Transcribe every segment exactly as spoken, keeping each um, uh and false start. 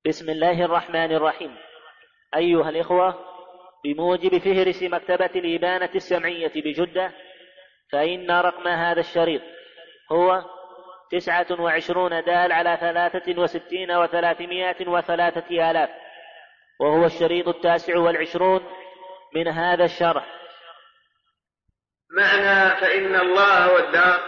بسم الله الرحمن الرحيم. أيها الإخوة، بموجب فهرس مكتبة الإبانة السمعية بجدة، فإن رقم هذا الشريط هو تسعة وعشرون دال على ثلاثة وستين وثلاثمائة وثلاثة آلاف، وهو الشريط التاسع والعشرون من هذا الشرح. معنى فإن الله هو الدار،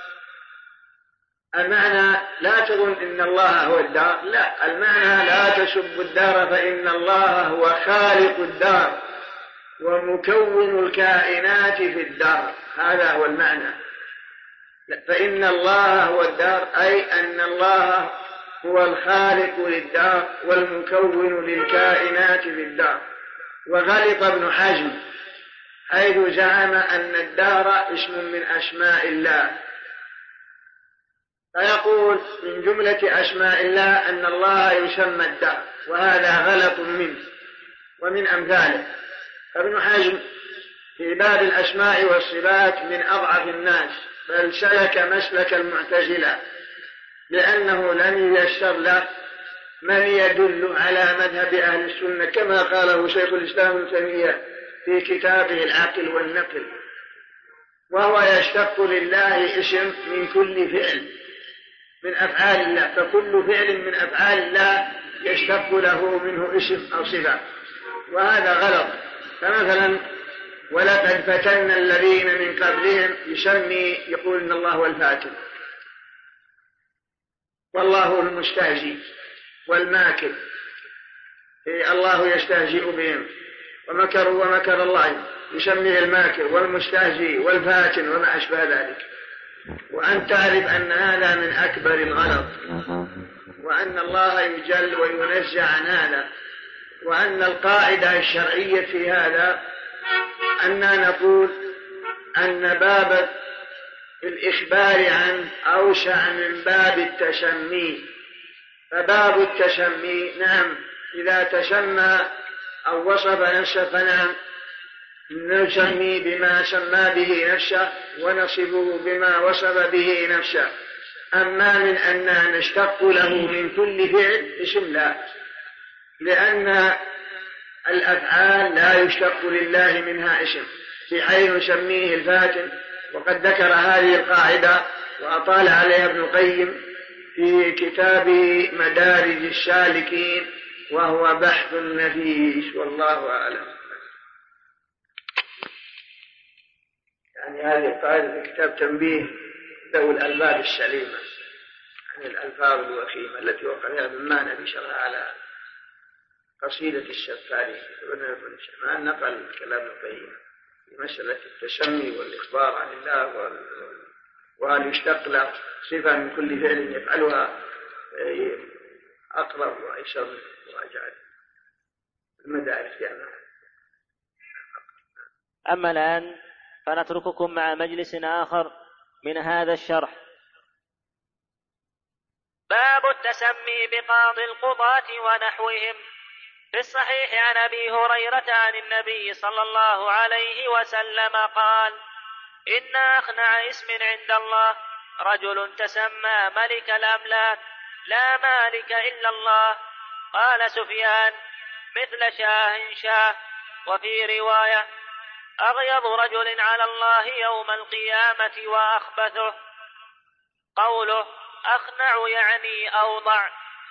المعنى لا تظن إن الله هو الدار، لا، المعنى لا تسب الدار فإن الله هو خالق الدار ومكون الكائنات في الدار، هذا هو المعنى. فإن الله هو الدار أي أن الله هو الخالق للدار والمكون للكائنات في الدار. وغلط ابن حزم حيث زعم أن الدار اسم من أسماء الله، فيقول من جملة أسماء الله أن الله يسمى الدار، وهذا غلط منه ومن أمثاله. فابن حزم في باب الأسماء والصفات من أضعف الناس، بل سلك مسلك المعتزلة، لأنه لم ييسر له من يدل على مذهب أهل السنة كما قاله شيخ الإسلام ابن تيمية في كتابه العقل والنقل، وهو يشتق لله اسم من كل فعل من أفعال الله، فكل فعل من أفعال الله يشتق له منه اسم أو صفة، وهذا غلط. فمثلا ولقد فتنا الذين من قبلهم، يسمي يقول إن الله هو الفاتن، والله هو المستهزئ والماكر، الله يستهزئ بهم، ومكروا ومكر الله، يسميه الماكر والمستهزئ والفاتن وما أشبه ذلك. وأن تعرف أن هذا من أكبر الغلط، وأن الله يجل وينزع عن هذا، وأن القاعدة الشرعية في هذا أننا نقول أن باب الإخبار عنه أوسع من باب التسمي. فباب التسمي نعم إذا تسمى أو وصف نفسه فنعم نسمي بما سمى به نفسه ونصفه بما وصف به نفسه، أما من أن نشتق له من كل فعل اسم لا، لأن الأفعال لا يشتق لله منها اسم، في حيث نسميه الفاتن. وقد ذكر هذه القاعدة وأطال عليها ابن القيم في كتاب مدارج السالكين، وهو بحث نفيس، والله أعلم. يعني هذه القاعدة في كتاب تنبيه ذوي الألباب السليمة عن الألفاظ الوخيمة التي وقعها ابن معنى بشرها على قصيدة الشفاري، ما نقل كلام القيم في مسألة التسمي والإخبار عن الله، وهل يشتق له صفة من كل فعل يفعلها أقرب وأيسر وأجعل المدارس يعني. أما الآن فنترككم مع مجلس آخر من هذا الشرح. باب التسمي بقاضي القضاة ونحوهم. في الصحيح عن أبي هريرة عن النبي صلى الله عليه وسلم قال: إن أخنع اسم عند الله رجل تسمى ملك الأملاك، لا مالك إلا الله. قال سفيان: مثل شاه شاه. وفي رواية: أغيظ رجل على الله يوم القيامة وأخبثه. قوله أخنع يعني أوضع.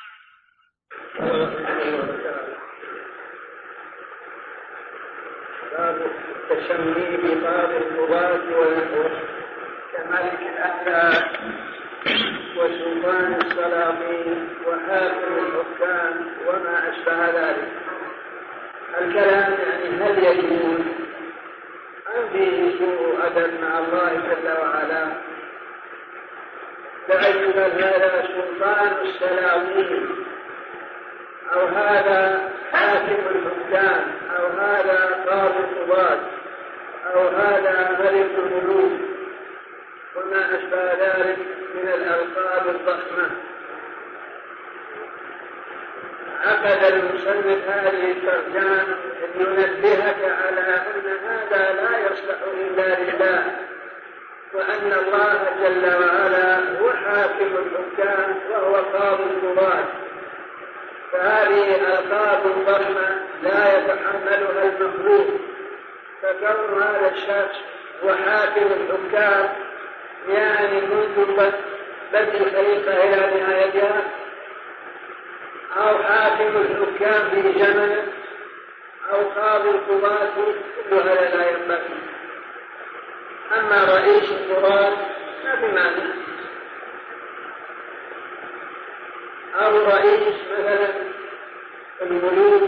باب التسمي بقاضي القضاة ونحوه كملك الأملاك وسلطان السلاطين وحاكم الحكام وما أشبه ذلك. الكلام يعني هل يجوز أم فيه سوء أدب مع الله جل وعلا، بأن يقال هذا سلطان السلاطين أو هذا حاكم الحكام أو هذا قاضي القضاة أو هذا ملك الملوك وما أشبه ذلك من الألقاب الضخمة. عقد المصنف هذه الترجمة لينبهك على أن هذا لا يصلح إلا لله، وأن الله جل وعلا هو حاكم الحكام وهو قاضي القضاة، فهذه ألقاب ضخمة لا يتحملها المخلوق، فكون هذا الشخص هو حاكم الحكام يعني منذ بدء الخليقة إلى نهايتها، أو حاكم الحكام في زمنه، أو قاضي القضاة، كل هذا لا ينبغي. أما رئيس القضاة ما في معنى، أو رئيس مثلا الملوك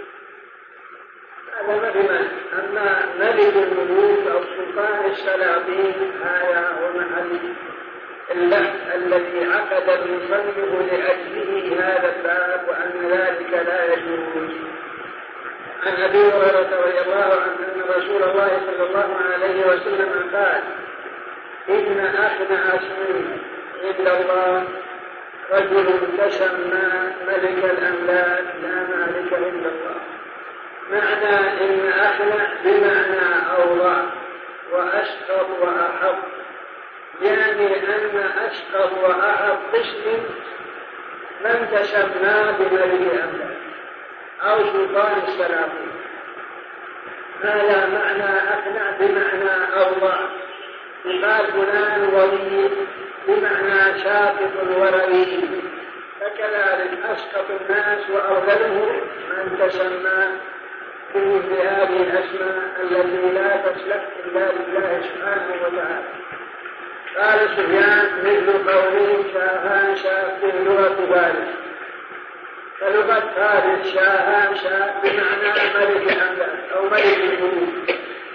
هذا ما في معنى. أما ملك الملوك أو سلطان السلاطين هذا هو محل اللحظ الذي عقد المصنف لأجله هذا الباب، وأن ذلك لا يجوز. عن أبي هريرة رضي الله عنه أن رسول الله صلى الله عليه وسلم قال: إن أخنع اسم عند الله رجل تسمى ملك الأملاك لا مالك إلا الله. معنى إن أخنع بمعنى أوضع وأسقط وأحط، يعني أن أسقط وأحط قسم من تسمى بملك الأملاك أو سلطان السلاطين. هذا معنى أقنع بمعنى أوضع. يقال فلان ولي بمعنى ساقط الوري، فكذلك أسقط الناس وأرذلهم من تسمى بهذه الأسماء التي لا تصلح إلا لله سبحانه وتعالى. قال سفيان: مثل قوله شاهان شاه في لغة فارس، فلغة فارس شاهان شاه بمعنى ملك الأملاك أو ملك الملوك،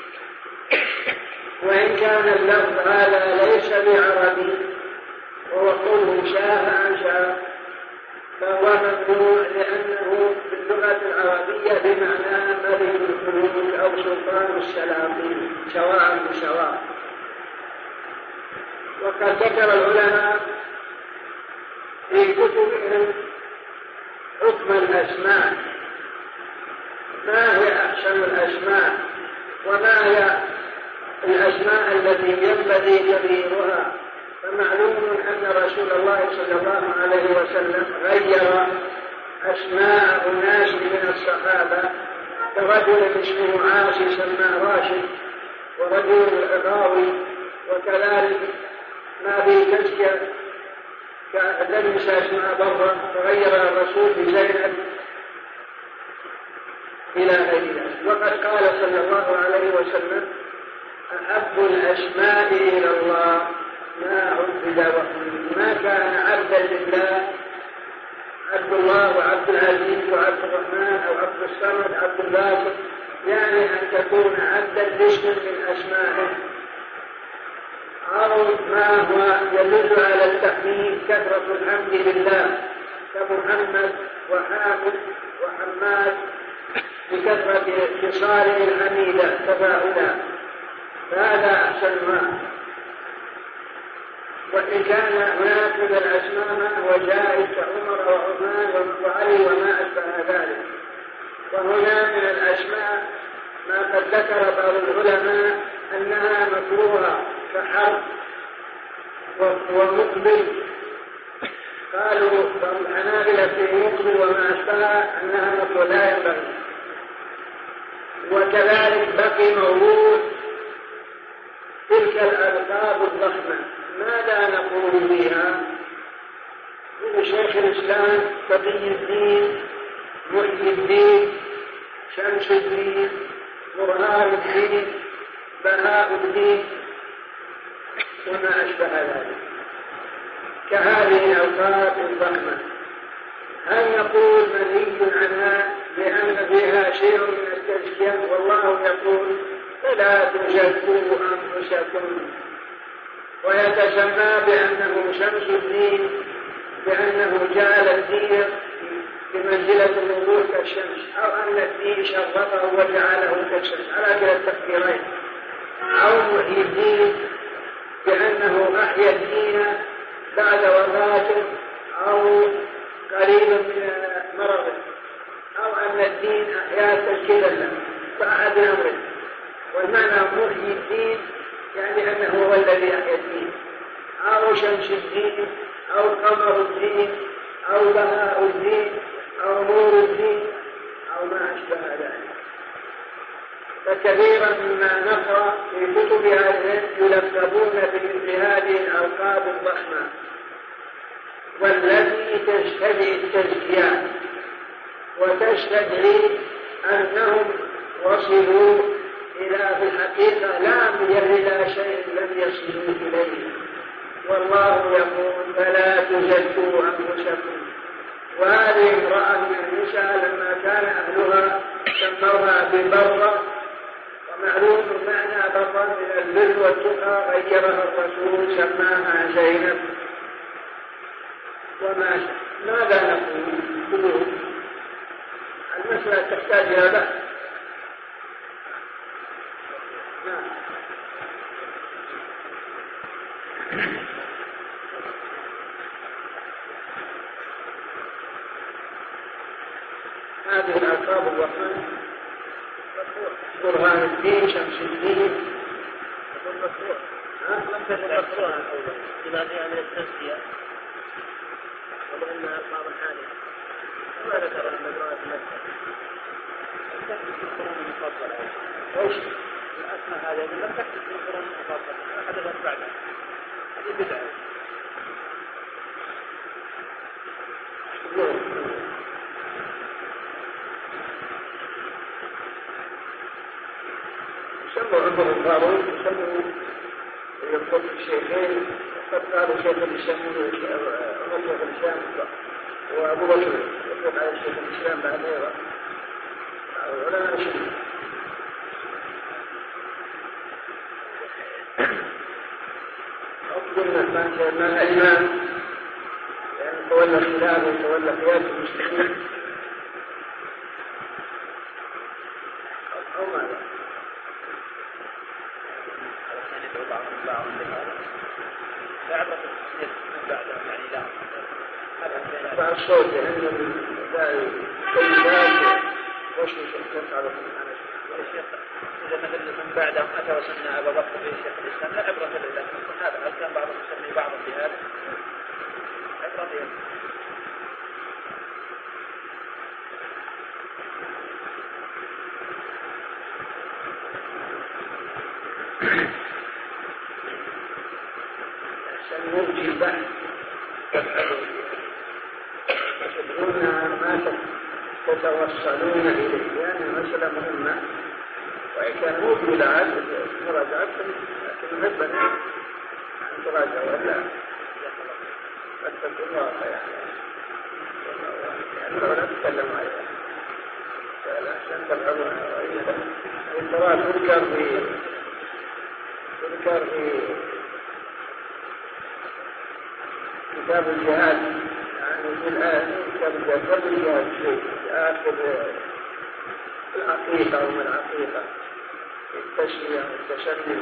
وإن كان اللفظ هذا ليس بعربي وهو قوله شاهان شاه، فهو ممنوع لأنه في اللغة العربية بمعنى ملك الملوك أو سلطان السلاطين سواء بسواء. وقد ذكر العلماء في كتبهم حكم الأسماء، ما هي أحسن الأسماء وما هي الأسماء التي ينبغي تغييرها. فمعلوم أن رسول الله صلى الله عليه وسلم غير أسماء أناس من الصحابة، فرجل اسمه عاصي سماه راشد، ورجل غاوي، وكذلك ما في تزكية كدنس اسمها برا، فغير الرسول بزينب إلى غيرها. وقد قال صلى الله عليه وسلم: أحب الأسماء إلى الله ما عبد وحده. ما كان عبدا لله عبد الله وعبد العزيز وعبد الرحمن أو عبد الصمد عبد الباسط، يعني أن تكون عبدا باسم من أسمائه، أو ما هو يدل على التحميد كثرة الحمد لله كمحمد وحامد وحماد بكثرة خصاله الحميدة تفاعلا، فهذا أحسن ما. وإن كان هناك من الأسماء ما هو جائز كعمر وعثمان وعلي وما أشبه ذلك. وهنا من الأسماء ما قد ذكر بعض العلماء أنها مكروهة كحرب ومقبل، قالوا بعض الحنابلة في مقبل وما أشبه أنها مكروهة لا ينبغي. وكذلك بقي موجود تلك الألقاب الضخمة، ماذا نقول فيها؟ يقول شيخ الإسلام تقي الدين، محيي الدين، شمس الدين، برهان الدين، بهاء الدين وما أشبه ذلك كهذه الألقاب الضخمة. هل نقول منهي عنها لأن فيها شيء من التزكية؟ والله يقول: فلا تزكوا أنفسكم. ويتسمى بأنه شمس الدين بأنه جعل الدين بمنزلة الوضوء كالشمس، أو أن الدين شرفه وجعله كالشمس، على كلا التفكيرين. أو محيي الدين بأنه أحيا الدين بعد وفاته أو قريب من مرضه، أو أن الدين أحيا تجديدا له، فأحد أمره. والمعنى محيي الدين يعني أنه هو الذي أحيا الدين، أو شمس الدين أو قمر الدين أو بهاء الدين أو نور الدين أو ما أشبه ذلك. فكثيرا مما نقرأ في كتب أهل العلم يلقبون بمثل هذه الألقاب الضخمة والتي تستدعي التزكية وتستدعي أنهم وصلوا إلى في الحقيقة لا إلى شيء لم يصلوا إليه. والله يقول فلا تزكوا أنفسكم. وهذه امرأة من النساء لما كان أهلها سموها ببرة، ومعلوم معنى برة من البر والتقى، غيرها الرسول سماها زينب. وما ماذا نقول؟ المسألة تحتاج إلى بحث. هذه الألقاب الوطنية برهان الدين، شمس الدين، يقول مشروع. لم تكن مشروعا أولا إذا جاء من التزكية وبأنها ألقاب حالية كما ذكر المجرات المكتب تكتب في القرآن المفضل. وش الأسماء هذه لم تكتب في القرآن المفضل، حدثت بعدها. هذه بدعة. سموا عمر الفاروق سموا يقول الشيخين، قد قالوا شيخ الإسلام عمر شيخ الإسلام وأبو بكر يقول على شيخ الإسلام بعد أيضا ولا نشوف. قلنا ما الإمام يعني تولى خلافه وتولى قيادة المسلمين أو ماذا؟ لا عبرة التصنيف من بعدها يعني لا بعد الصوت لأنه داعي كل ذات وشوش الكرس على الشيخ إذا مثل من بعدهم أتى وسمى أبا بكر في شيخ الإسلام لا عبرة لله. هذا هل كان بعضهم يسمي بعضا بهذا عبرة لله. سنرجي البحث تدعونها ما تتوصلون إليه، يعني مسألة مهمة وإن كان مو بالعاد مراجعة لكن نحبنا أن تراجع ولا قد تكون واقع يعني لو لا تتكلم عليها فلا تنتبعونها وإذا التراجع تذكر في تذكر في كتاب الجهاد يعني في الآن كتاب الجهاد قبل الجهاد شيء في آخر العقيقة وما العقيقة التشريع والتشريع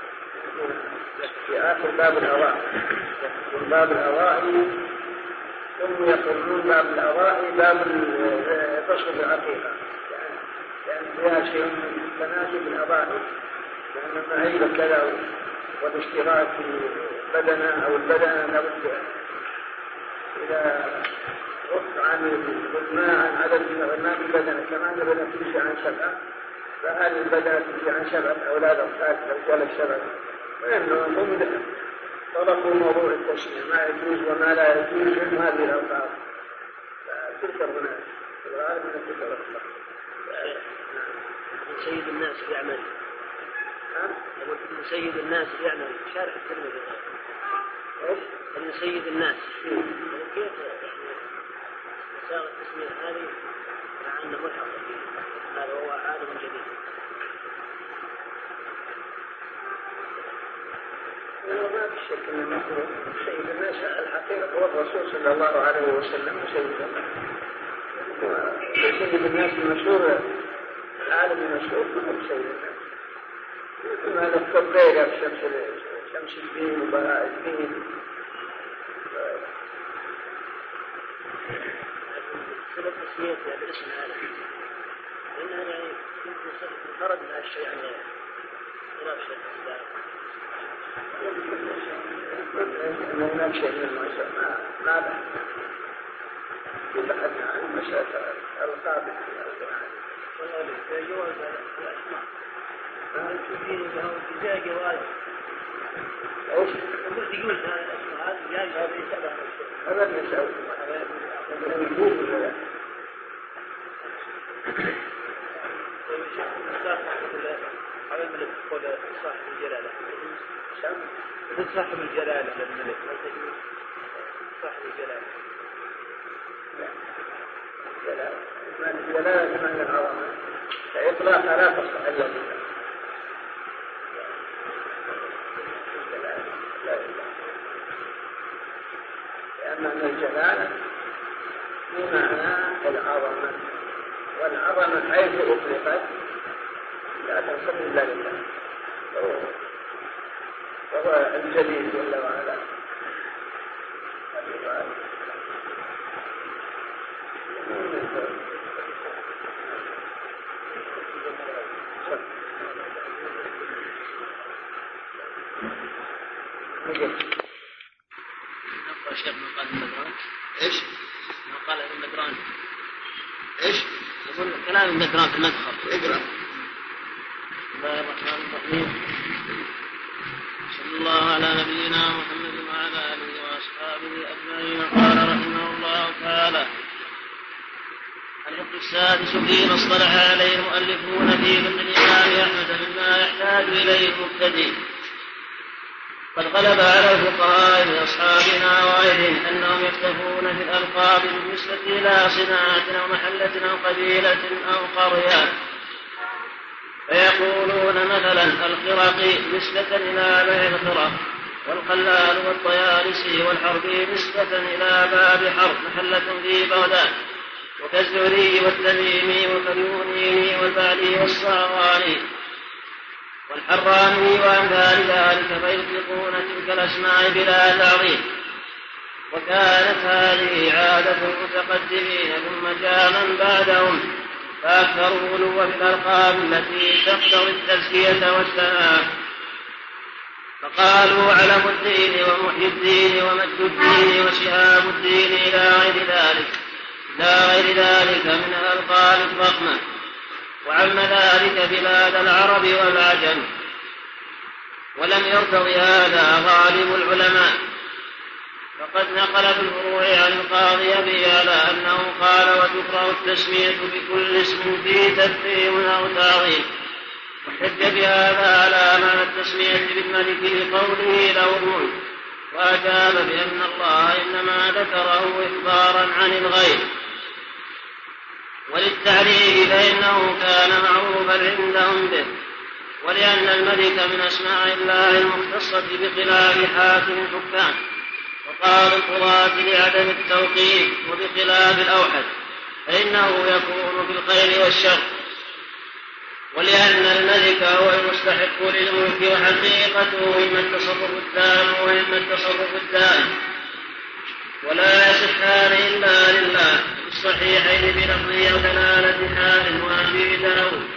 في آخر باب الأوائل يقولون باب الأوائل ثم يقولون باب الأوائل باب تشريع العقيقة يعني فيها شيء من تناسب الأوائل لأن المعيبة كذا والاشتراك في بدنة أو البدنة لابد إذا رفع عن الإجماع عن عدد العلماء البدنة كمان البدنة تمشي عن سبعة فهل البدنة تمشي عن سبعة أولاد أو ثلاثة أو ثلاث سبعة وإنهم هم طرقوا موضوع التشريع ما يجوز وما لا يجوز من هذه الأوقات فتذكر هناك في الغالب من تلك الأوقات سيد الناس يعمل يقول ابن سيد الناس يعمل شارع الترمذي ايش؟ ابن سيد الناس كيف يعني صار التسمية هذه مع أنه ملحق فيه هذا هو عالم جديد. ما في شك أن المفروض سيد الناس الحقيقة هو الرسول صلى الله عليه وسلم سيد الناس سيد الناس المشهور العالم المشهور هو سيد الناس مثل هذا التبغير بشمس شمس الدين وبهاء الدين سبب تسميتها بالاسم هذا لأنها يعني يمكن فرد من هالشيء عن غيره خلاف شيء الإسلام أن هناك شيء من المعجزة ما ما بحثنا عن مسألة الألقاب والله جواز الأسماء الكثير له جاء جواز ايش؟ قلت يجوز هذه الأسماء هذه جاء يسألها هذا المسألة على الملك قول صاحب الجلالة صاحب الجلالة للملك صاحب الجلالة الجلالة بمعنى العظمة فإطلاقها لا تصح إلا بالله لأن الجلالة بمعنى العظمة والعظمة حيث أطلقت لا تصح إلا لله وهو الجليل جل وعلا نقرأ شيخ ما قال المدران. إيش؟ ما قال المدران. إيش؟ يقول كلام المدران في المدخل. اقرأ. بسم الله الرحمن الرحيم. صلى الله على نبينا محمد وعلى آله وأصحابه أجمعين. قال رحمه الله تعالى: الحكم السادس فيما اصطلح عليه المؤلفون في فقه الإمام أحمد مما يحتاج إليه المبتدئ. قد غلب على الفقهاء من أصحابنا وغيرهم أنهم يكتفون في الألقاب بالنسبة إلى صناعة أو محلة أو قبيلة أو قرية، فيقولون مثلا الخرقي نسبة إلى بني الخرق، والقلال والطيالسي والحربي نسبة إلى باب حرب محلة في بغداد، وكالزهري والتميمي والكليوني والبعلي والصاغاني والحراني وأمثال ذلك، فيطلقون تلك الأسماء بلا تعظيم. وكانت هذه عادة المتقدمين ثم جاء من بعدهم فأكثروا غلوا في الألقاب التي تقتضي التزكية والثناء، فقالوا علم الدين ومحيي الدين ومجد الدين وشهاب الدين إلى غير ذلك لا غير ذلك من الألقاب الضخمة. وعم ذلك بلاد العرب والعجم، ولم يرتضي هذا غالب العلماء، فقد نقل في الفروع عن القاضي أبي على أنه قال: وتكره التسمية بكل اسم فيه تفخيم أو تعظيم. وحج بهذا على معنى التسمية بالملك لقوله له الملك، وأجاب بأن الله إنما ذكره إخبارا عن الغيب. وللتعريف فإنه كان معروفا عندهم به، ولأن الملك من أسماء الله المختصة بخلاف حاكم الحكام، وقال القضاة لعدم التوقيف، وبخلاف الأوحد فإنه يكون في الخير والشر. ولأن الملك هو المستحق للملك وحقيقته إما التصرف التام وإما التصرف الدائم، ولا يصحان إلا لله في الصحيحين بلفظه أو دلالة حال وأبي داود.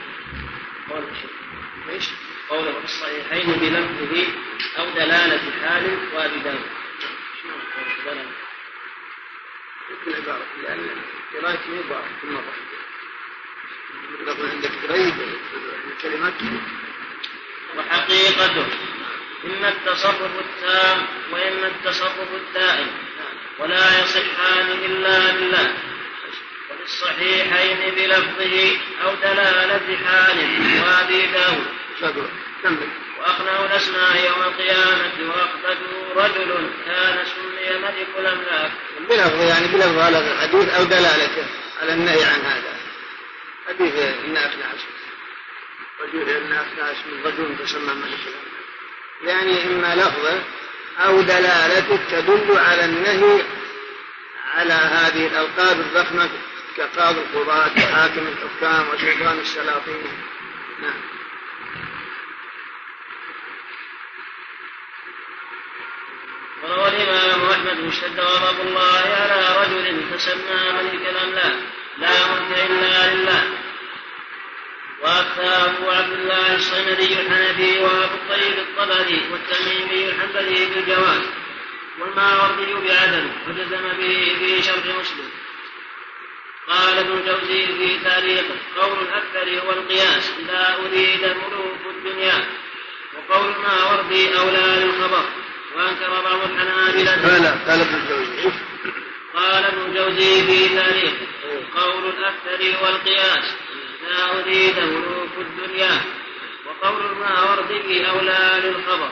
قوله في الصحيحين بلفظه أو دلالة حال وأبي داود. يمكن عبارة لأن قراءتي عبارة في المرة لكن عندك قريب الكلمات. وحقيقته إما التصرف التام وإما التصرف الدائم، ولا يصحان إلا بالله. وفي الصحيحين بلفظه أو دلالة حال وأبي داود. وأخنعوا الأسماء يوم القيامة وأخرجوا رجل كان سمي ملك الأملاك. بلفظ يعني بلفظ على الحديث أو دلالته على النهي عن هذا. حديث إن أخنع اسم رجل إن أخنع اسم رجل تسمى ملك الأملاك، يعني إما لفظه أو دلالته تدل على النهي على هذه الألقاب الضخمة كقاضي القضاة وحاكم الحكام وسلطان السلاطين. نعم. وروى الإمام أحمد اشتد غضب الله على رجل تسمى ملك الأملاك لا ملك إلا لله. وأفتى أبو عبد الله الصيمري الحنفي وأبو الطيب الطبري والتميمي الحنبلي بالجواز، والماوردي بعدم، وجزم به في شرح مسلم. قال ابن الجوزي في تاريخه: قول الأكثر هو القياس إذا أريد ملوك الدنيا، وقول الماوردي أولى للخبر. وأنكر بعض الحنابلة. قال ابن الجوزي قال ابن الجوزي في تاريخه: قول الأكثر هو القياس إذا أريد ملوك الدنيا، وقول الماوردي أولى للخبر.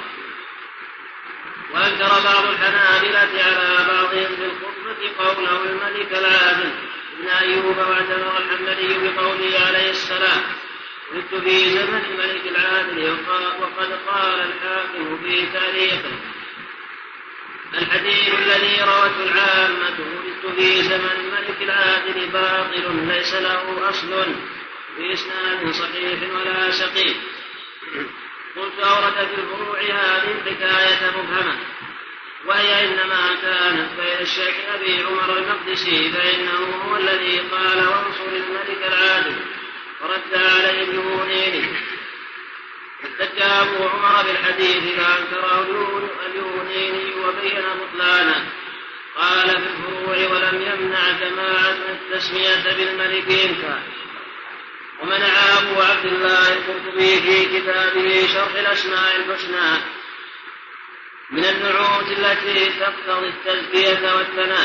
وأنكر بعض الحنابلة على بعضهم في الخطبة قوله الملك العادل ابن أيوب، واعتبر الحنبلي بقوله عليه السلام: ولدت في زمن الملك العادل. وقد قال الحاكم في تاريخه: الحديث الذي روته العامة ولدت في زمن الملك العادل باطل ليس له أصل في إسناد صحيح ولا سقيم. قلت: أورد في الفروع هذه الحكاية مبهمة، وهي إنما كانت بين الشيخ أبي عمر المقدسي، فإنه هو الذي قال: وانصر الملك العادل، ورد عليه اليونيني. احتج أبو عمر بالحديث فأنكره اليونيني وبين بطلانه. قال في الفروع: ولم يمنع جماعة التسمية بالملك إنكار. ومنع أبو عبد الله القرطبي في كتابه شرح الأسماء الحسنى من النعوت التي تقتضي التزكية والثناء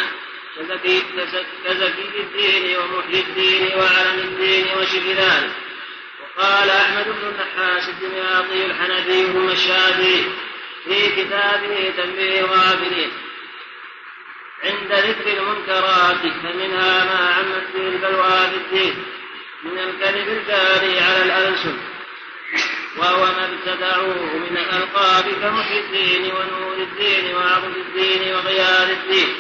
كزكي الدين ومحيي الدين وعلم الدين وشبه ذلك. وقال أحمد بن النحاس الدمياطي الحنفي ثم الشافعي في كتابه تنبيه الغافلين عند ذكر المنكرات فمنها ما عمت به البلوى في الدين من الكذب الجاري على الألسن، وهو ما ابتدعوه من الألقاب كمحيي الدين ونور الدين وعظم الدين وغيار الدين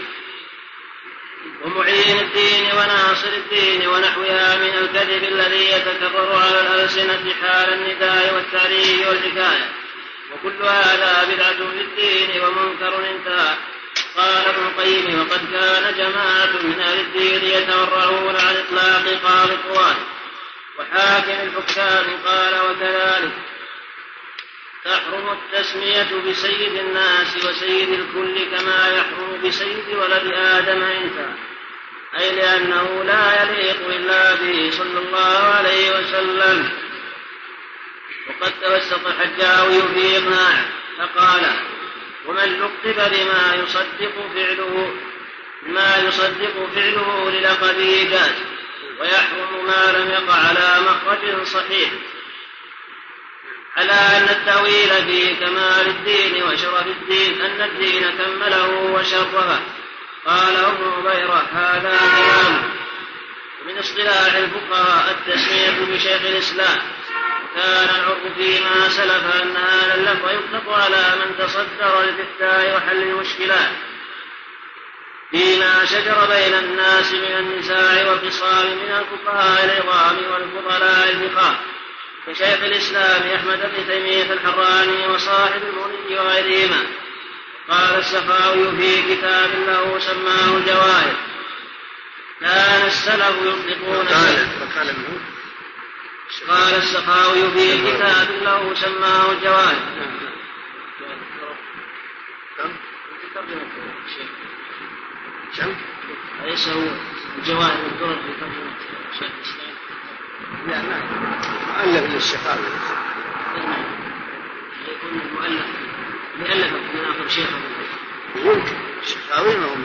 ومعين الدين وناصر الدين ونحوها من الكذب الذي يتكرر على الألسنة حال النداء والتعريف والحكاية، وكل هذا بدعة في الدين ومنكر انتهى. قال ابن القيم: وقد كان جماعة من أهل الدين يتورعون عن إطلاق قاضي القوات وحاكم الحكام. قال: وكذلك تحرم التسمية بسيد الناس وسيد الكل كما يحرم بسيد ولد آدم انتهى، أي لأنه لا يليق إلا به صلى الله عليه وسلم. وقد توسط الحجاوي في إقناعه فقال: ومن لقب بما يصدق فعله ما يصدق فعله للقبه جاز، ويحرم ما لم يقع على مخرج صحيح، على أن التأويل في كمال الدين وشرف الدين أن الدين كمله وشرفه. قال ابن عبيرة: هذا كلام. ومن اصطلاح الفقهاء التسمية بشيخ الإسلام، كان العرف فيما سلف أن هذا اللفظ يطلق على من تصدر للإفتاء وحل المشكلات فيما شجر بين الناس من النزاع والخصام من الفقهاء العظام والفضلاء الفقهاء كشيخ الإسلام أحمد بن تيمية الحراني وصاحب المغني وغيرهما. قال السخاوي في كتاب له سماه الجواهر: كان السلف يطلقون قال السخاوي في كتاب له سماه الجواهر. أليس هو الجواهر والدرر في ترجمة شيخ الإسلام؟ لا ما مؤلف للسخاوي يكون المؤلف مؤلف من آخر شيخه يمكن السخاوي ما هو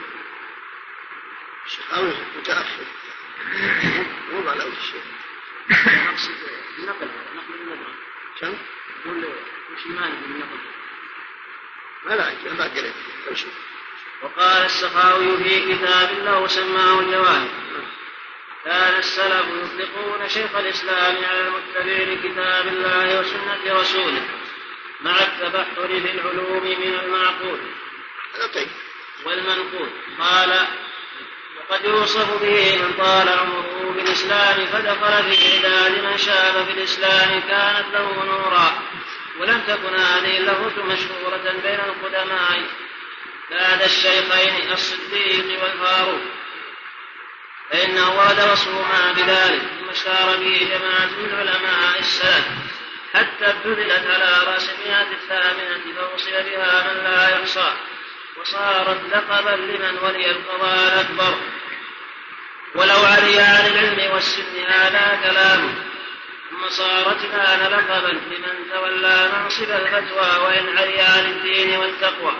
السخاوي متأخر مو على أول الشيخ. نقصد النقل نقل النقل كم؟ يقول وش مانع بالنقل؟ ما لا ما قريت أو شيء. وقال السخاوي في كتاب له سماه الجواهر: كان السلف يطلقون شيخ الإسلام على المتبع لكتاب الله وسنة رسوله مع التبحر في العلوم من المعقول والمنقول. قال: وقد يوصف به من طال عمره في الإسلام فدخل في عداد من شاب في الإسلام كانت له نورا، ولم تكن هذه اللغة مشهورة بين القدماء بعد الشيخين الصديق والفاروق، فإنه ورد وصفهما بذلك ثم اشتهر به جماعة من علماء السلف حتى ابتذلت على رأس المئة الثامنة فوصل بها من لا يحصى، وصارت لقبا لمن ولي القضاء الأكبر. ولو علي عن العلم والسن هذا كلامه. ثم صارت الآن لقبا لمن تولى منصب الفتوى وإن علي عن الدين والتقوى،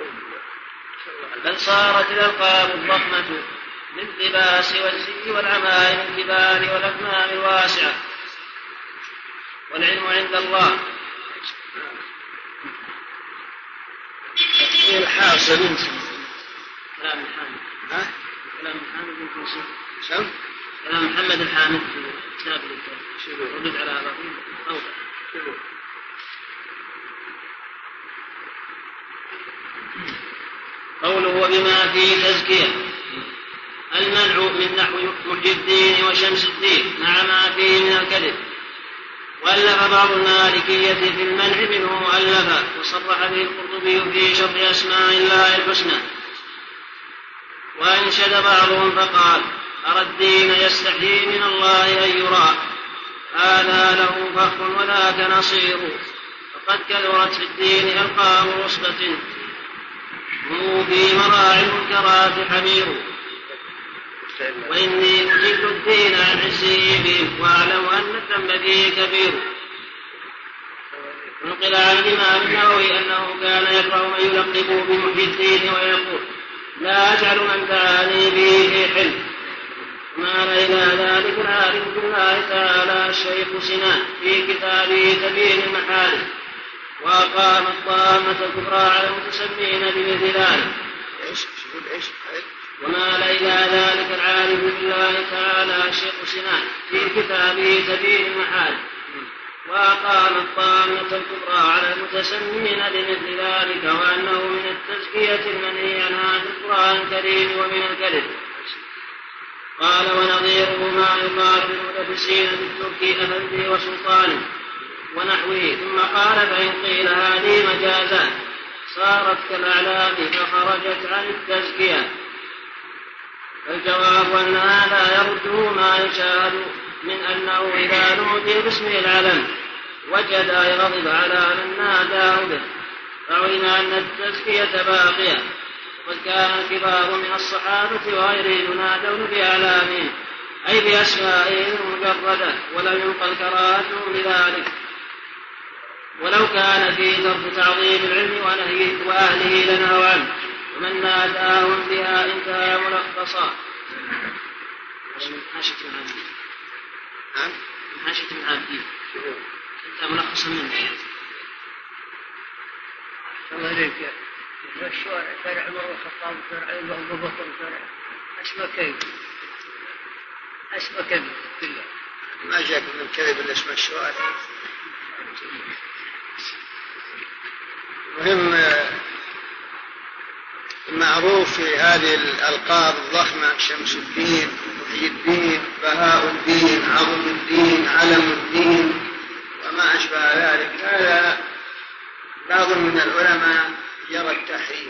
بل صارت الألقاب الضخمة لللباس والزي والعمائم الكبار والأكمام الواسعة. والعلم عند الله. الحاصل كلام محمد ها؟ كلام محمد بن كنسي سم؟ كلام محمد الحامد في كتاب الكتاب ردد على باقي أوضح. قوله وبما فيه تزكية، المنع من نحو محي الدين وشمس الدين مع ما فيه من الكذب. وألف بعض المالكية في المنع منه مؤلفا، وصرح به القرطبي في شرح أسماء الله الحسنى. وأنشد بعضهم فقال أرى الدين يستحيي من الله أن يرى، هذا له فخر وذاك نصير، فقد كثرت في الدين ألقاب رصبة، هم في مراعي المنكرات حمير. وإني أجل الدين عن عزه بهم، وأعلم أن الذنب فيه كبير. نقل عن الإمام النووي أنه كان يكره من يلقبه بمحيي الدين ويقول لا أجعل من دعاني به في حلم. مال إلى ذلك العالم بالله تعالى الشيخ سنان في كتابه تبيين المحارم، وأقام الطامة الكبرى على المتسمين بمثل ذلك. ومال إلى ذلك العالم بالله تعالى الشيخ سنان في كتابه تبيين المحارم، وأقام الطامة الكبرى على المتسمين بمثل ذلك، وأنه من التزكية المنهي عنها في القرآن الكريم ومن الكذب. قال ونظيره ما يقال للمدرسين بالتركي أفندي وسلطان ونحوه. ثم قال فإن قيل هذه مجازات صارت كالأعلام فخرجت عن التزكية، فالجواب أن هذا يرده ما يشاهد من أنه إذا نودي باسم العلم وجد يغضب على من ناداه به، فعلم أن التزكية باقية. وقد كان الكبار من الصحابة وغيرهم ينادون بأعلامهم أي بأسمائهم المجردة، ولم ينقل كراهتهم بذلك، ولو كان في ترك تعظيم العلم ونهيه وأهله لنهوا عنه، ومن ناداهم بها انتهى ملخصا. نعم حاشية العابدين انت ملخصا منه. الله عليك الشوارع شارع عمر الخطاب شارع ابو بكر شارع اسمه كيف اسمه كيف كله ما جاء من الكذب الا اسم الشوارع. مهم معروف في هذه الألقاب الضخمة شمس الدين، محيي الدين، بهاء الدين، عظم الدين، علم الدين وما أشبه ذلك. هذا بعض من العلماء يرى التحريم،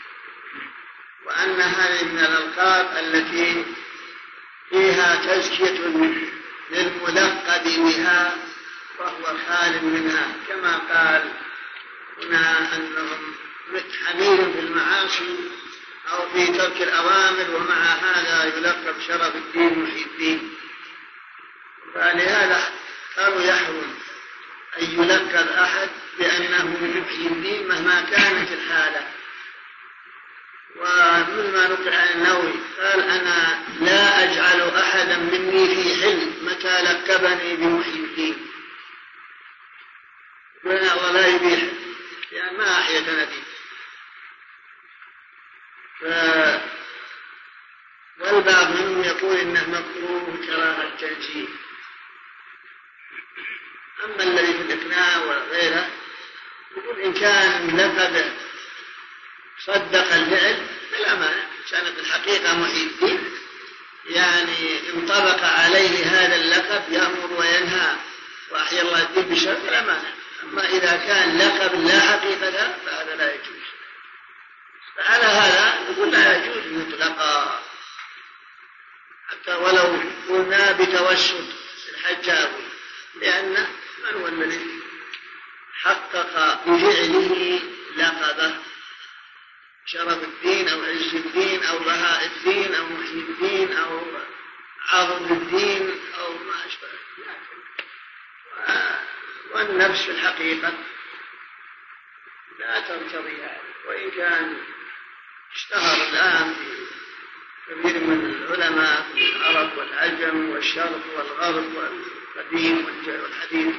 وأن هذه من الألقاب التي فيها تزكية للملقب بها وهو خال منها، كما قال هنا أنهم متحمين في المعاصي أو في ترك الأوامر، ومع هذا يلقب شرف الدين محيي الدين. فلهذا قالوا يحرم أن يلقب أحد بأنه من محيي الدين مهما كانت الحالة. ومما نقل عن النووي قال أنا لا أجعل أحدا مني في حلم متى لقبني بمحيي الدين، ولا يبيح يعني ما أحيتنا فيه. ف... والبعض منهم يقول إنه مكروه كراهة تنزيه. أما الذي في الإقناع وغيره يقول إن كان لقب صدق الفعل فلا مانع، كانت الحقيقة محيي الدين يعني انطبق عليه هذا اللقب يأمر وينهى وأحيا الله الدين بالشر فلا مانع. أما إذا كان لقب لا حقيقة فهذا لا يجوز. فعلى هذا نقول لا يجوز مطلقا، حتى ولو قلنا بتوسط الحجاب، لأن من هو الذي حقق بفعله لقبه شرف الدين أو عز الدين أو بهاء الدين أو محيي الدين أو عظم الدين أو ما أشبه، والنفس في الحقيقة لا ترتضي هذا، وإن كان اشتهر الآن في كثير من العلماء في العرب والعجم والشرق والغرب والقديم والحديث،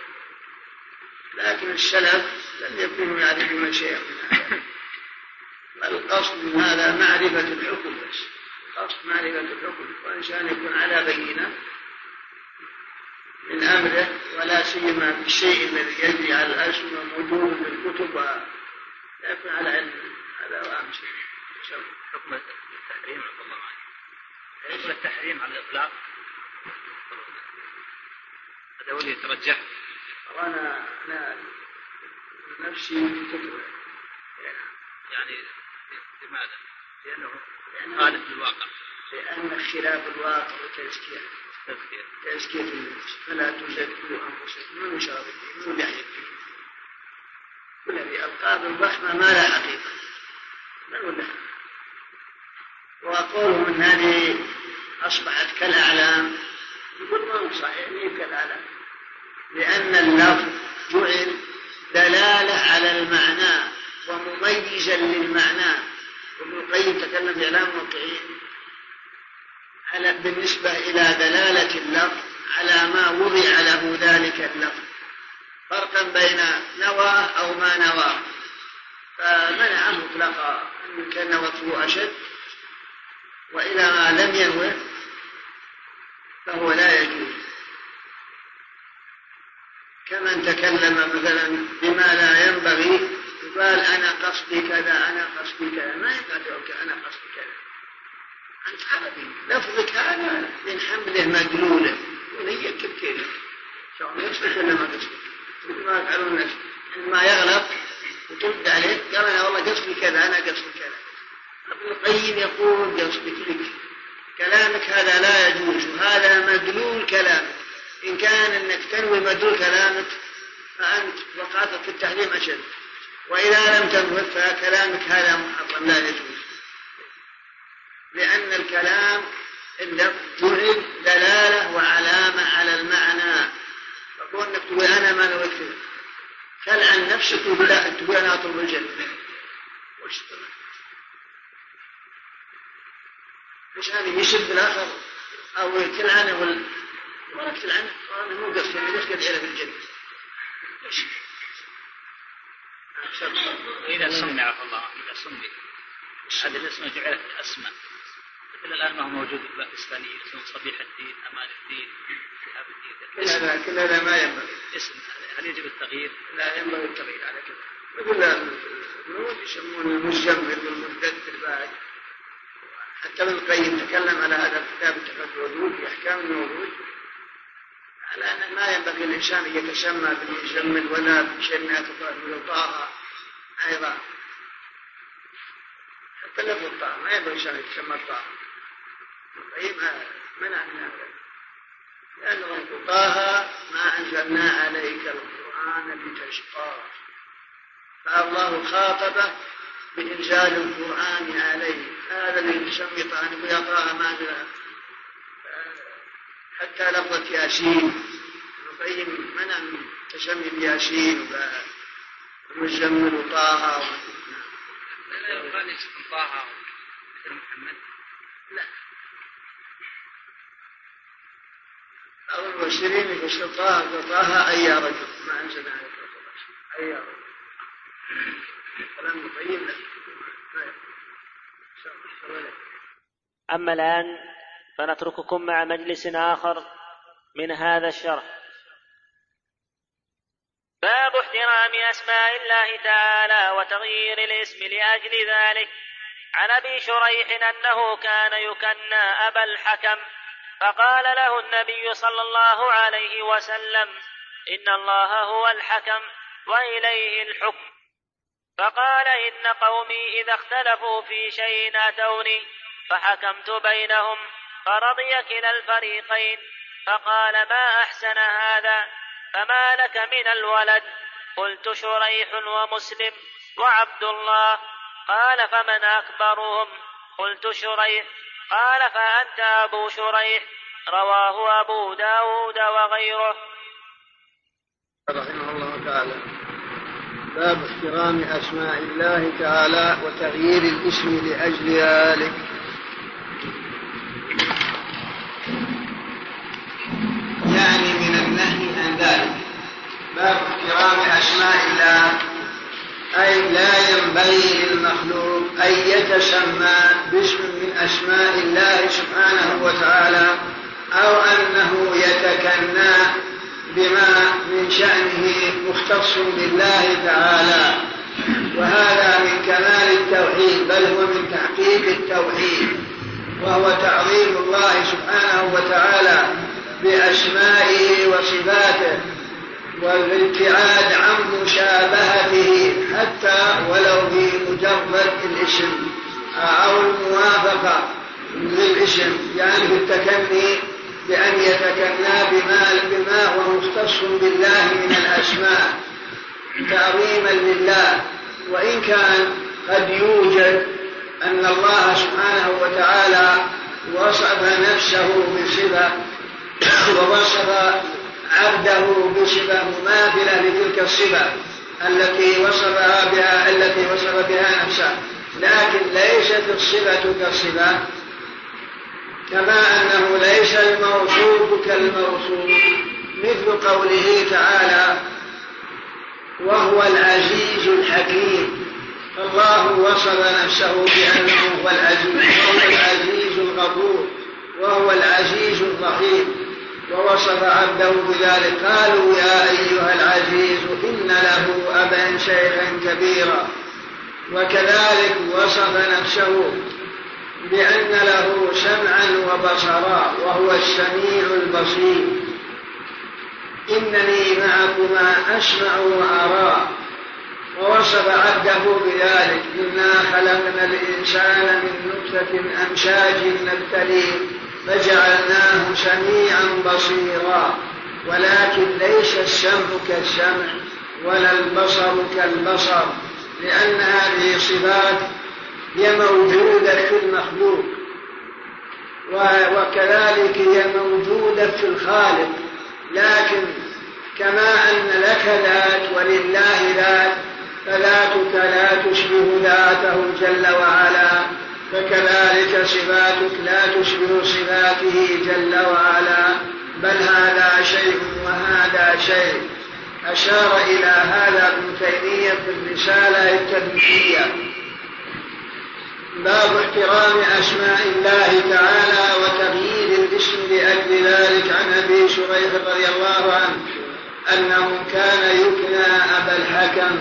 لكن السلف لم يكونوا يعرفون شيئا من هذا. القصد من هذا معرفة الحكم بس، القصد معرفة الحكم، والإنسان يكون على بينة من أمره، ولا سيما في الشيء الذي يجري على الألسنة موجود في الكتب، ولا يكون على علم. هذا أهم شيء. حكم التحريم عند الله عنه، حكم التحريم على الإطلاق هذا هو اللي يترجح. وأنا أنا نفسي تكره يعني لماذا؟ لأنه خالف للواقع، لأن خلاف الواقع وتزكية تزكية النفس، فلا تزكوا أنفسكم من شر الدين من يحيى الدين. والذي ألقاب الرحمة ما لا حقيقة من ولا، وقولهم أن هذه أصبحت كالأعلام، يقول ما هو صحيح ليه كالأعلام، لأن اللفظ جعل دلالة على المعنى ومميزا للمعنى. ابن القيم تكلم في إعلام الموقعين على بالنسبة إلى دلالة اللفظ على ما وضع له ذلك اللفظ، فرقا بين نواه أو ما نواه، فمنع مطلقا أن كان نوته أشد، وإلى ما لم ينوه فهو لا يجوز. كمن تكلم مثلا بما لا ينبغي يقال أنا قصدي كذا أنا قصدي كذا، ما يقال أنا قصدي كذا، أنت عربي لفظك هذا من حمله مدلولة وهي كبكيرة شو يصلك ولا ما تصلك، مثل ما يفعلون الناس عندما يغلط وترد عليه قال أنا والله قصدي كذا أنا قصدي كذا. ابن القيم يقول قصدك لك كلامك هذا لا يجوز، هذا مدلول كلامك، إن كان أنك تنوي مدلول كلامك فأنت وقعت في التحريم أشد، وإذا لم تنوي فكلامك هذا محرم لا يجوز، لأن الكلام اللفظ جعل دلالة وعلامة على المعنى. فقول أنك تقول أنا ما نويت كذا، خل عن نفسك تقول لا تقول أنا أطلب الجنة، وش تقول؟ مش هذه يشد الآخر أو تلعنه ولا ولا تلعنه، وأنا مو قصدي أنا قصدي أدعي له بالجنة. إذا سمي عفوا الله إذا سمي هذا الاسم جعلت أسماء، مثل الآن ما هو موجود في الإسلامية اسمه صبيح الدين أمان الدين شهاب الدين، كل هذا كل هذا ما ينبغي اسم، هل يجب التغيير؟ لا ينبغي التغيير على كذا. مثل النور يسمون المجمل والمدثر بعد، حتى ابن القيم تكلم على هذا الكتاب اتخاذ الوجود في أحكام الوجود على أن ما ينبغي الإنسان أن يتسمى بالمجمل ولا بشيء ما يتطهر طه أيضا، حتى لفظ الطه ما ينبغي الإنسان يتسمى طه. القيم منع من هذا، لأنه طه ما أنزلنا عليك القرآن لتشقى، فالله خاطبه بإنزال القرآن عليه، هذا اللي يسمي طه يا طه ما أنزل. حتى لفظة ياسين القيم منع من تسمي بياسين ومزمل وطه. لا يقال اسم طه مثل محمد، لا أو المبشرين يقول طه طه أي رجل ما أنزل عليك القرآن أي رجل. كلام القيم لا. أما الآن فنترككم مع مجلس آخر من هذا الشرح. باب احترام أسماء الله تعالى وتغيير الاسم لأجل ذلك. عن أبي شريح أنه كان يكنى أبا الحكم، فقال له النبي صلى الله عليه وسلم: إن الله هو الحكم وإليه الحكم. فقال: إن قومي إذا اختلفوا في شيء أتوني فحكمت بينهم فرضي كلا الفريقين. فقال: ما أحسن هذا، فما لك من الولد؟ قلت: شريح ومسلم وعبد الله. قال: فمن أكبرهم؟ قلت: شريح. قال فأنت أبو شريح. رواه أبو داود وغيره. رحمه الله تعالى. باب احترام أسماء الله تعالى وتغيير الاسم لأجل ذلك. يعني من النهي عن ذلك. باب احترام أسماء الله، أي لا ينبغي للمخلوق أن يتسمى باسم من أسماء الله سبحانه وتعالى أو أنه يتكنى بما من شأنه مختص بالله تعالى، وهذا من كمال التوحيد، بل هو من تحقيق التوحيد، وهو تعظيم الله سبحانه وتعالى بأسمائه وصفاته والابتعاد عن مشابهته حتى ولو بمجرد الاسم أو الموافقة للاسم، يعني بالتكني بأن يتكنى بما, بما هو مختص بالله من الأسماء تعظيما لله. وإن كان قد يوجد أن الله سبحانه وتعالى وصف نفسه بصفة ووصف عبده بصفة مماثلة لتلك الصفة التي وصفها بها التي وصف بها نفسه، لكن ليست الصفة كالصفة، كما أنه ليس الموصوف كالموصوف، مثل قوله تعالى وهو العزيز الحكيم. الله وصف نفسه بأنه هو العزيز، وهو العزيز الغفور، وهو العزيز الرحيم، ووصف عبده بذلك. قالوا يا أيها العزيز إن له أبا شيخا كبيرا. وكذلك وصف نفسه بأن له سمعا وبصرا وهو السميع البصير. إنني معكما أسمع وأرى. ووصف عبده بذلك إنا خلقنا الإنسان من نطفة أمشاج نبتليه فجعلناه سميعا بصيرا. ولكن ليس السمع كالسمع ولا البصر كالبصر، لأن هذه صفات هي موجودة في المخلوق، وكذلك هي موجودة في الخالق. لكن كما أن لك ذات ولله ذات، فذاتك لا تشبه ذاته جل وعلا، فكذلك صفاتك لا تشبه صفاته جل وعلا، بل هذا شيء وهذا شيء. أشار إلى هذا ابن تيمية في الرسالة التدميرية. باب احترام أسماء الله تعالى وتغيير الاسم لأجل ذلك. عن أبي شريح رضي الله عنه أنه كان يكنى أبا الحكم،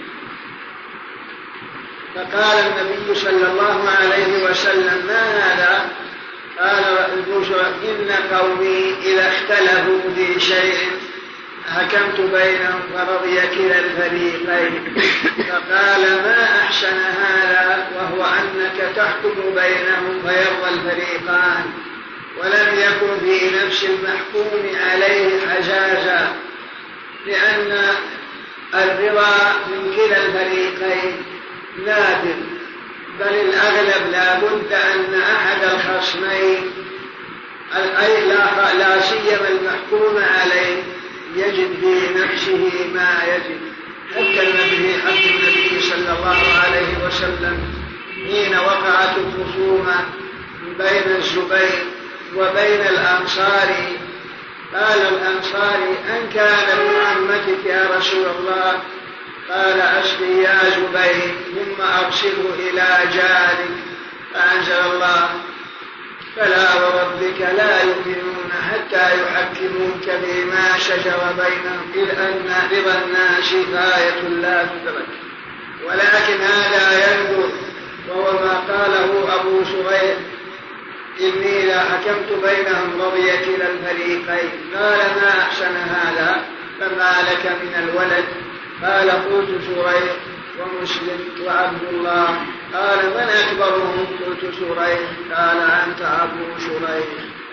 فقال النبي صلى الله عليه وسلم ما هذا؟ قال أبو شريح إن قومي إذا اختلفوا في شيء حكمت بينهم فرضي كلا الفريقين. فقال ما أحسن هذا، وهو أنك تحكم بينهم فيرضى الفريقان، ولم يكن في نفس المحكوم عليه حجازا، لأن الرضا من كلا الفريقين نادر، بل الأغلب لا بد أن أحد الخصمين أي لا, لا سيما المحكوم عليه يجد في نفسه ما يجد. حتى النبي حتى النبي صلى الله عليه وسلم حين وقعت الخصومة بين الزبير وبين الأنصار، قال الأنصاري أن كان ابن عمتك يا رسول الله؟ قال أسقي يا زبير ثم أرسله إلى جارك. فأنزل الله فلا وربك لا يؤمنون حتى يحكموك بما شجر بينهم إذ أن رضا الناس غاية لا تدرك. ولكن هذا ينظر، وهو ما قاله أبو شريح إني لا حكمت بينهم رضي كلا الفريقين. قال ما أحسن هذا، فما لك من الولد؟ قال قلت شريح ومسلم وعبد الله. قال من أكبرهم؟ قلت شريح. قال أنت أبو شريح.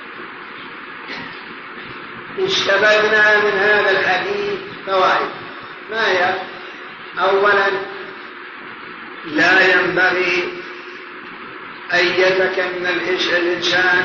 استفدنا من هذا الحديث فوائد. ما هي؟ أولا لا ينبغي أن يتكن الإنسان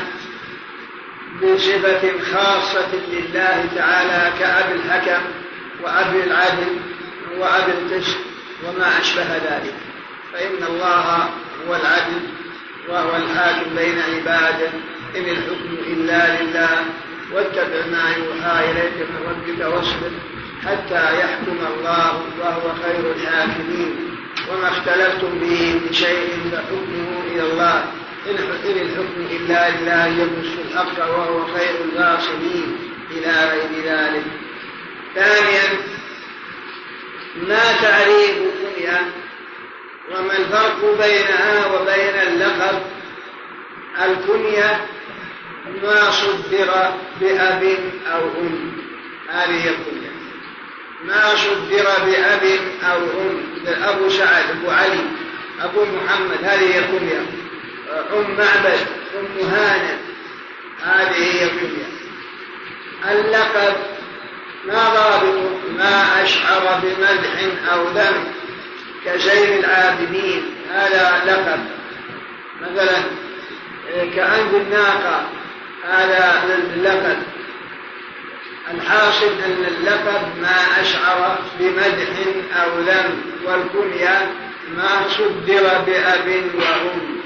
بصفة خاصة لله تعالى كأبي الحكم وأبي العدل وأبي القسط وما أشبه ذلك، فإن الله هو العدل وهو الحاكم بين عباده، إن الحكم إلا لله، واتبع ما يوحى إليك من ربك واصبر حتى يحكم الله وهو خير الحاكمين، وما اختلفتم به من شيء فحكمه إلى الله، إن الحكم إلا لله يقص الحق وهو خير الفاصلين إلى غير ذلك. ثانيا، ما تعريف الكنية وما الفرق بينها وبين اللقب؟ الكنية ما صدر بأب أو أم، هذه الكنية. ما صدر بأب أو أم، أبو سعد، أبو علي، أبو محمد، هذه الكنية. أم معبد، أم هانة، هذه هي الكنية. اللقب ما ضابطه؟ ما أشعر بمدح أو ذم كزين العابدين، هذا لقب. مثلا كأنف الناقة، هذا اللقب. الحاصل أن اللقب ما أشعر بمدح أو ذم، والكنية ما صدر بأب وأم.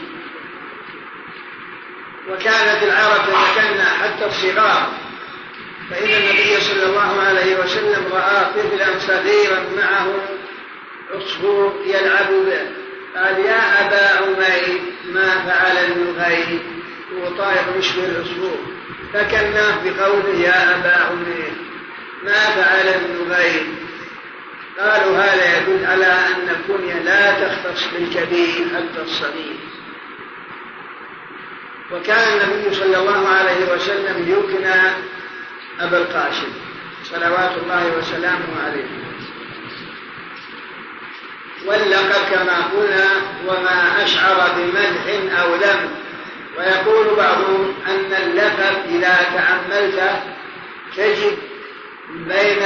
وكانت العرب تتكنى حتى الصغار، فإن النبي صلى الله عليه وسلم رأى طفلا صغيرا معه عصفور يلعب به، قال يا أبا عمير ما فعل النغير، وطائر يشبه العصفور، فكناه بقوله يا أبا عمير ما فعل النغير. قالوا هذا يدل على أن الكنية لا تختص بالكبير حتى الصغير. وكان النبي صلى الله عليه وسلم يكنى أبا القاسم صلوات الله وسلامه عليه. واللقب كما قلنا وما أشعر بمدح أو ذم. ويقول بعضهم أن اللقب إذا تأملت تجد بين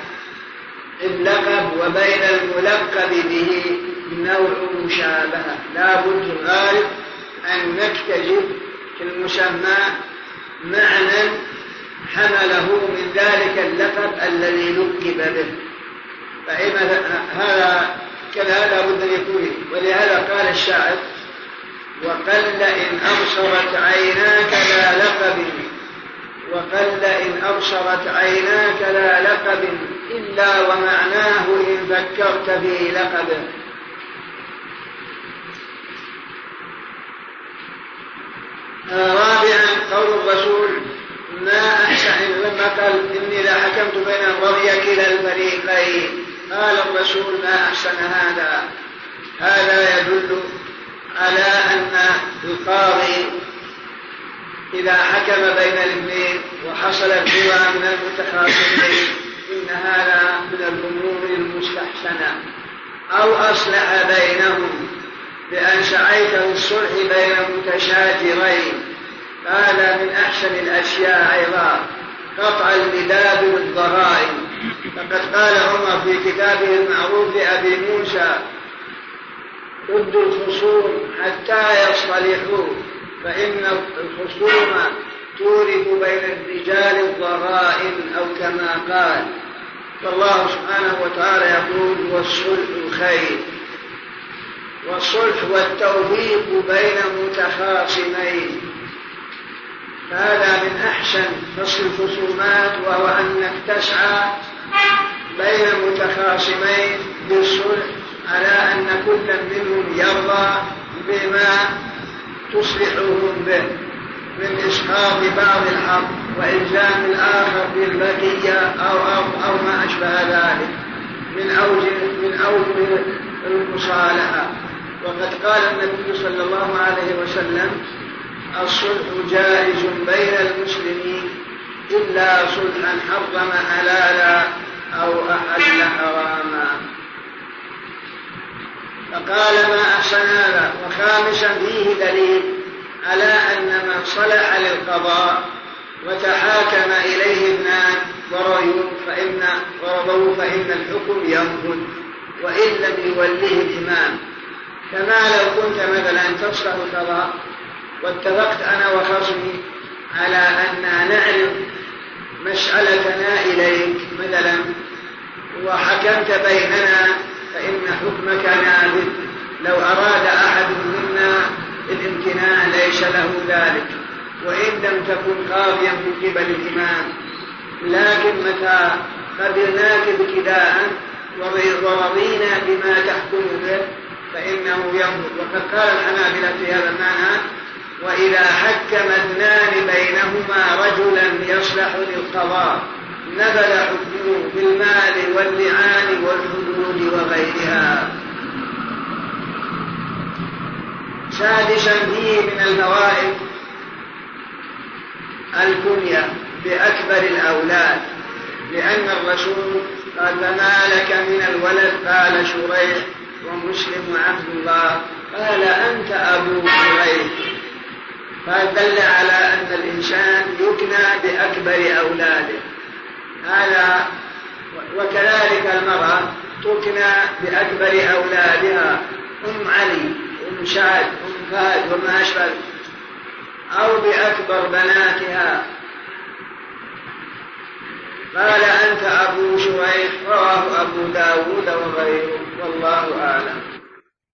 اللقب وبين الملقب به نوع مشابهة، لا بد الغالب أنك تجد في المسمى معنى حمله من ذلك اللقب الذي لقب به، فإذا هذا كذا لا بد أن يكون. ولهذا قال الشاعر وقل إن أبصرت عيناك لا لقب، وقل إن أبصرت عيناك لا لقب إلا ومعناه إن ذكرت به لقبه. رابعا قول الرسول ما أحسن، لما قال إني لا حكمت بين الرضي كلا الفريقين، قال الرسول ما أحسن هذا. هذا يدل على أن القاضي إذا حكم بين الاثنين وحصل الهوى من المتخاصمين إن هذا من الأمور المستحسنة، أو أصلح بينهم بأن سعيت الصلح بين متشاجرين، هذا من أحسن الأشياء أيضا قطع المداد والضرائب. فقد قال عمر في كتابه المعروف لأبي موسى ردوا الخصوم حتى يصطلحوا، فإن الخصوم تورث بين الرجال الضرائب، أو كما قال. فالله سبحانه وتعالى يقول والصلح خير، والصلح والتوفيق بين متخاصمين، هذا من أحسن فصل الخصومات، وهو أنك تسعى بين متخاصمين بالصلح على أن كل منهم يرضى بما تصلحهم به من إسقاط بعض الحق وإلزام الآخر بالبقية أو, أو, أو ما أشبه ذلك من أوجه من أوجه المصالحة. وقد قال النبي صلى الله عليه وسلم الصلح جائز بين المسلمين إلا صلحا حرم حلالا أو أحل حراما. فقال ما أحسن هذا. وخامسا فيه دليل على أن من صلح للقضاء وتحاكم إليه اثنان ورضوا فإن, ورضوا فإن الحكم ينفذ وإن لم يوليه الإمام، كما لو كنت مثلا تصلح القضاء واتفقت أنا وخصمي على أن نعلم مسألتنا إليك مثلا وحكمت بيننا فإن حكمك نافذ، لو أراد أحد منا الامتناع ليس له ذلك وإن لم تكن قاضيا من قبل الإمام، لكن متى قبلناك ابتداء ورضينا بما تحكم به فإنه ينظر. وقد قال الحنابلة في هذا المعنى: وإذا حكم اثنان بينهما رجلا يصلح للقضاء نفذ حكمه بالمال واللعان والحدود وغيرها. سادسا فيه من الفوائد الكنية بأكبر الأولاد، لأن الرسول قال: فما لك من الولد؟ قال: شريح ومسلم وعبد الله. قال: أنت أبو شريح. فدل على أن الإنسان يكنى بأكبر أولاده هذا. وكذلك المرأة تكنى بأكبر أولادها، أم علي، أم سعد، أم فهد وما أشبه، أو بأكبر بناتها. قال: أنت أبو شريح. رواه أبو داود وغيره، والله أعلم.